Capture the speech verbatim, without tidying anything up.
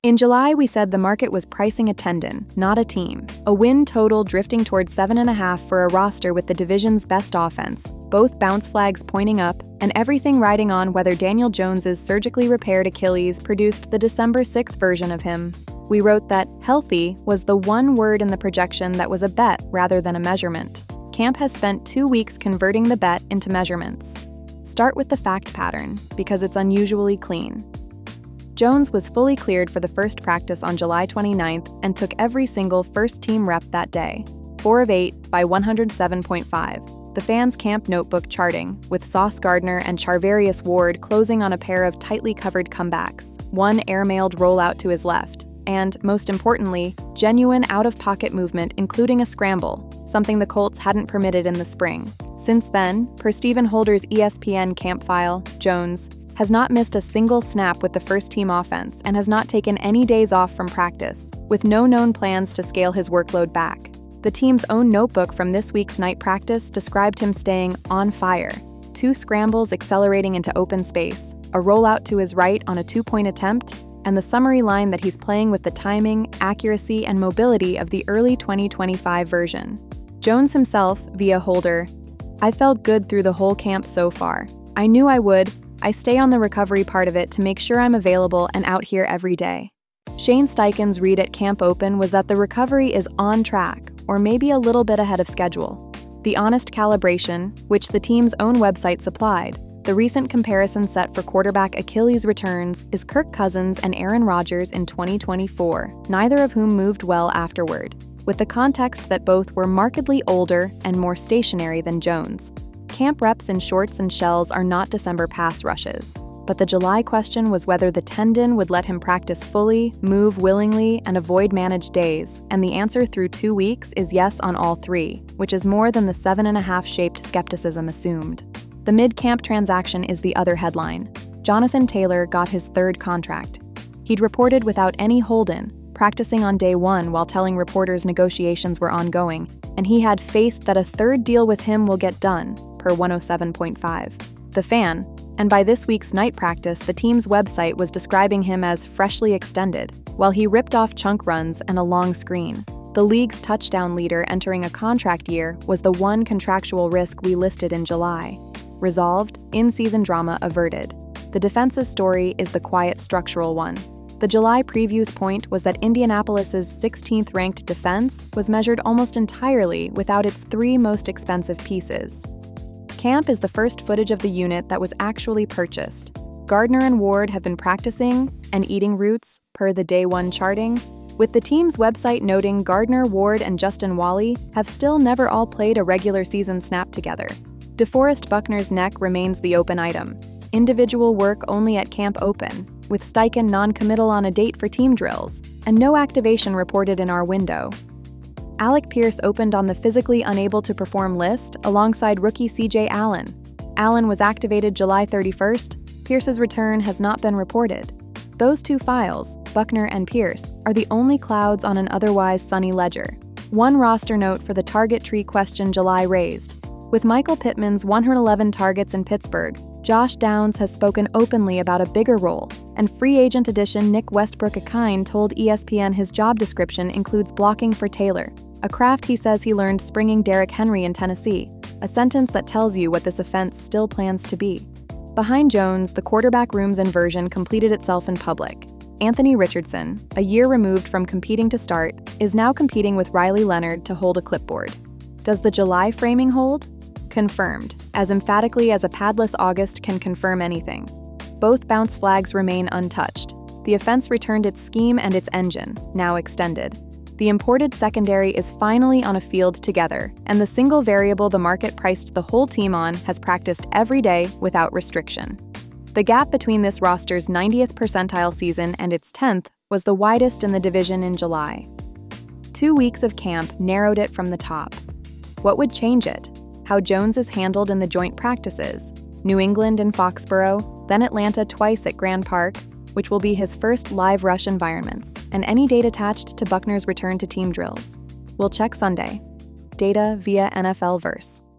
In July, we said the market was pricing a tendon, not a team. A win total drifting towards seven and a half for a roster with the division's best offense, both bounce flags pointing up, and everything riding on whether Daniel Jones's surgically repaired Achilles produced the December sixth version of him. We wrote that healthy was the one word in the projection that was a bet rather than a measurement. Camp has spent two weeks converting the bet into measurements. Start with the fact pattern, because it's unusually clean. Jones was fully cleared for the first practice on July twenty-ninth and took every single first-team rep that day, four of eight by one hundred seven point five. The fans' camp notebook charting, with Sauce Gardner and Charvarius Ward closing on a pair of tightly covered comebacks, one airmailed rollout to his left, and, most importantly, genuine out-of-pocket movement including a scramble, something the Colts hadn't permitted in the spring. Since then, per Stephen Holder's E S P N camp file, Jones has not missed a single snap with the first-team offense and has not taken any days off from practice, with no known plans to scale his workload back. The team's own notebook from this week's night practice described him staying on fire. Two scrambles accelerating into open space, a rollout to his right on a two-point attempt, and the summary line that he's playing with the timing, accuracy, and mobility of the early twenty twenty-five version. Jones himself, via Holder, "I felt good through the whole camp so far. I knew I would. I stay on the recovery part of it to make sure I'm available and out here every day." Shane Steichen's read at Camp Open was that the recovery is on track, or maybe a little bit ahead of schedule. The honest calibration, which the team's own website supplied, the recent comparison set for quarterback Achilles returns, is Kirk Cousins and Aaron Rodgers in twenty twenty-four, neither of whom moved well afterward, with the context that both were markedly older and more stationary than Jones. Camp reps in shorts and shells are not December pass rushes, but the July question was whether the tendon would let him practice fully, move willingly, and avoid managed days, and the answer through two weeks is yes on all three, which is more than the seven and a half shaped skepticism assumed. The mid-camp transaction is the other headline. Jonathan Taylor got his third contract. He'd reported without any hold-in, practicing on day one while telling reporters negotiations were ongoing, and he had faith that a third deal with him will get done, per one oh seven point five. The Fan, and by this week's night practice, the team's website was describing him as freshly extended, while he ripped off chunk runs and a long screen. The league's touchdown leader entering a contract year was the one contractual risk we listed in July. Resolved, in-season drama averted. The defense's story is the quiet structural one. The July preview's point was that Indianapolis's sixteenth ranked defense was measured almost entirely without its three most expensive pieces. Camp is the first footage of the unit that was actually purchased. Gardner and Ward have been practicing and eating roots, per the day one charting, with the team's website noting Gardner, Ward, and Justin Wally have still never all played a regular season snap together. DeForest Buckner's neck remains the open item. Individual work only at Camp Open, with Steichen non-committal on a date for team drills, and no activation reported in our window. Alec Pierce opened on the physically unable to perform list alongside rookie C J Allen. Allen was activated July thirty-first. Pierce's return has not been reported. Those two files, Buckner and Pierce, are the only clouds on an otherwise sunny ledger. One roster note for the target tree question July raised. With Michael Pittman's one hundred eleven targets in Pittsburgh, Josh Downs has spoken openly about a bigger role, and free agent addition Nick Westbrook-Akine told E S P N his job description includes blocking for Taylor, a craft he says he learned springing Derrick Henry in Tennessee, a sentence that tells you what this offense still plans to be. Behind Jones, the quarterback room's inversion completed itself in public. Anthony Richardson, a year removed from competing to start, is now competing with Riley Leonard to hold a clipboard. Does the July framing hold? Confirmed, as emphatically as a padless August can confirm anything. Both bounce flags remain untouched. The offense returned its scheme and its engine, now extended. The imported secondary is finally on a field together, and the single variable the market priced the whole team on has practiced every day without restriction. The gap between this roster's ninetieth percentile season and its tenth was the widest in the division in July. Two weeks of camp narrowed it from the top. What would change it? How Jones is handled in the joint practices, New England and Foxborough, then Atlanta twice at Grand Park, which will be his first live rush environments, and any date attached to Buckner's return to team drills. We'll check Sunday. Data via N F L Verse.